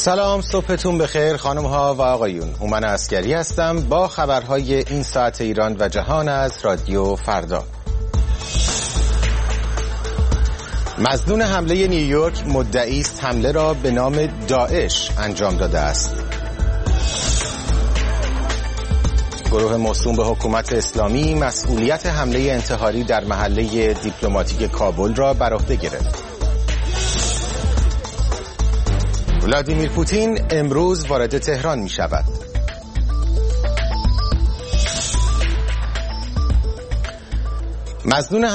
سلام، صبحتون بخیر خانم ها و آقایون. هومن عسگری هستم با خبرهای این ساعت ایران و جهان از رادیو فردا. مظنون حمله نیویورک مدعی است حمله را به نام داعش انجام داده است. گروه موسوم به حکومت اسلامی مسئولیت حمله انتحاری در محله دیپلماتیک کابل را بر عهده گرفت. ولادیمیر پوتین امروز وارد تهران می شود. مظنون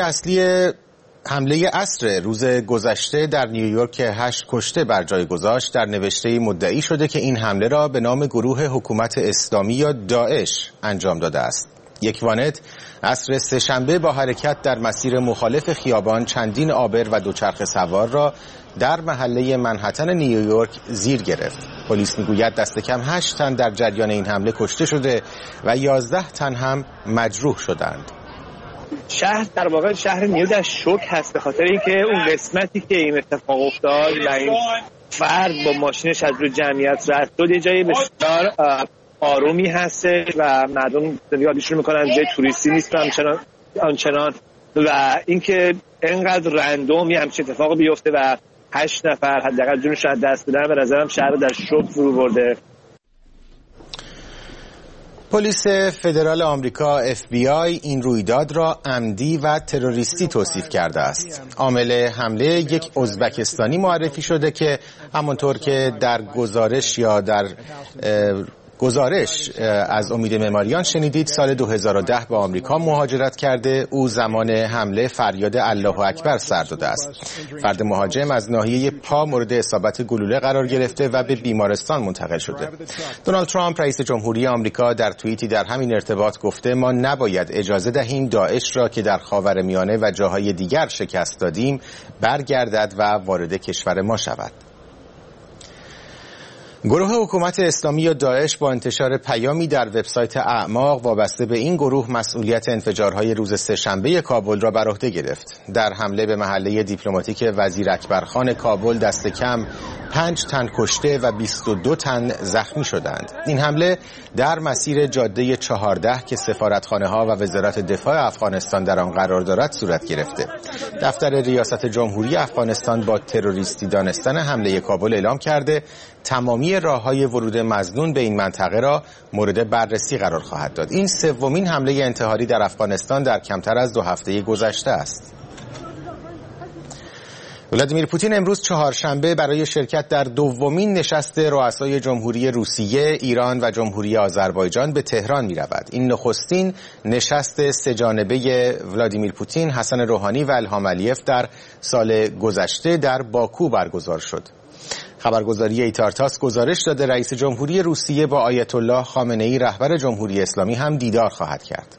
حمله عصر روز گذشته در نیویورک که 8 کشته بر جای گذاشت در نوشته مدعی شده که این حمله را به نام گروه حکومت اسلامی یا داعش انجام داده است. یک وانت عصر سه‌شنبه با حرکت در مسیر مخالف خیابان چندین عابر و دوچرخه سوار را در محله منهتن نیویورک زیر گرفت. پلیس میگوید دست کم 8 تن در جریان این حمله کشته شده و 11 تن هم مجروح شدند. شهر در واقع شهر نیو در شوک هست به خاطر اینکه اون قسمتی که این اتفاق افتاد و این فرد با ماشینش از روی جمعیت رد شد یه جایی بسیار آرومی هست و مردم زندگی شروع میکنن، جای توریستی نیست آنچنان و اینکه اینقدر رندوم یه همچین اتفاق بیفته و 8 نفر حداقل جونش رو از دست بدن، به نظرم شهر رو در شوک فرو برده. پلیس فدرال آمریکا FBI این رویداد را عمدی و تروریستی توصیف کرده است. عامل حمله یک ازبکستانی معرفی شده که همانطور که در گزارش از امید معماریان شنیدید سال 2010 به آمریکا مهاجرت کرده. او زمان حمله فریاد الله اکبر سر داده است. فرد مهاجم از ناحیه پا مورد اصابت گلوله قرار گرفته و به بیمارستان منتقل شده. دونالد ترامپ رئیس جمهوری آمریکا در توییتی در همین ارتباط گفته ما نباید اجازه دهیم داعش را که در خاورمیانه و جاهای دیگر شکست دادیم برگردد و وارد کشور ما شود. گروه حکومت اسلامی یا داعش با انتشار پیامی در وبسایت اعماق وابسته به این گروه مسئولیت انفجارهای روز سه‌شنبه کابل را بر عهده گرفت. در حمله به محله دیپلماتیک وزیر اکبرخان کابل دست کم 5 تن کشته و 22 تن زخمی شدند. این حمله در مسیر جاده 14 که سفارتخانه ها و وزارت دفاع افغانستان در آن قرار دارد صورت گرفته. دفتر ریاست جمهوری افغانستان با تروریستی دانستن حمله کابل اعلام کرده تمامی راه‌های ورود مظنون به این منطقه را مورد بررسی قرار خواهد داد. این سومین حمله انتحاری در افغانستان در کمتر از 2 هفته گذشته است. ولادیمیر پوتین امروز چهارشنبه برای شرکت در دومین نشست رؤسای جمهوری روسیه، ایران و جمهوری آذربایجان به تهران می رود. این نخستین نشست سه‌جانبه ولادیمیر پوتین، حسن روحانی و الهام علیف در سال گذشته در باکو برگزار شد. خبرگزاری ایتارتاس گزارش داده رئیس جمهوری روسیه با آیت الله خامنه‌ای رهبر جمهوری اسلامی هم دیدار خواهد کرد.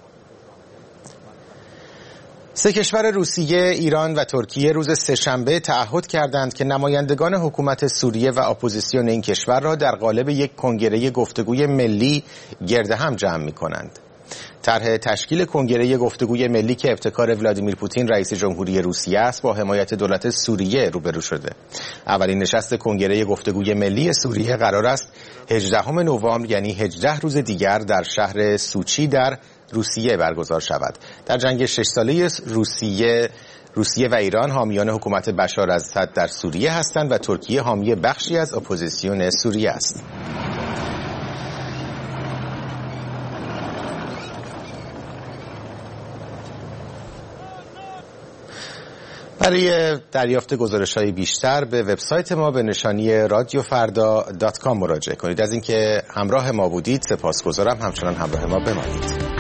3 کشور روسیه، ایران و ترکیه روز سه‌شنبه تعهد کردند که نمایندگان حکومت سوریه و اپوزیسیون این کشور را در قالب یک کنگره گفتگوی ملی گرد هم جمع می‌کنند. طرح تشکیل کنگره گفتگوی ملی که ابتکار ولادیمیر پوتین رئیس جمهوری روسیه است با حمایت دولت سوریه روبرو شده. اولین نشست کنگره گفتگوی ملی سوریه قرار است 18 نوامبر یعنی 18 روز دیگر در شهر سوچی در روسیه برگزار شود. در جنگ 6 ساله روسیه و ایران حامیان حکومت بشار الاسد در سوریه هستند و ترکیه حامی بخشی از اپوزیسیون سوریه است. برای دریافت گزارش‌های بیشتر به وبسایت ما به نشانی radiofarda.com مراجعه کنید. از اینکه همراه ما بودید سپاسگزارم. همچنان همراه ما بمانید.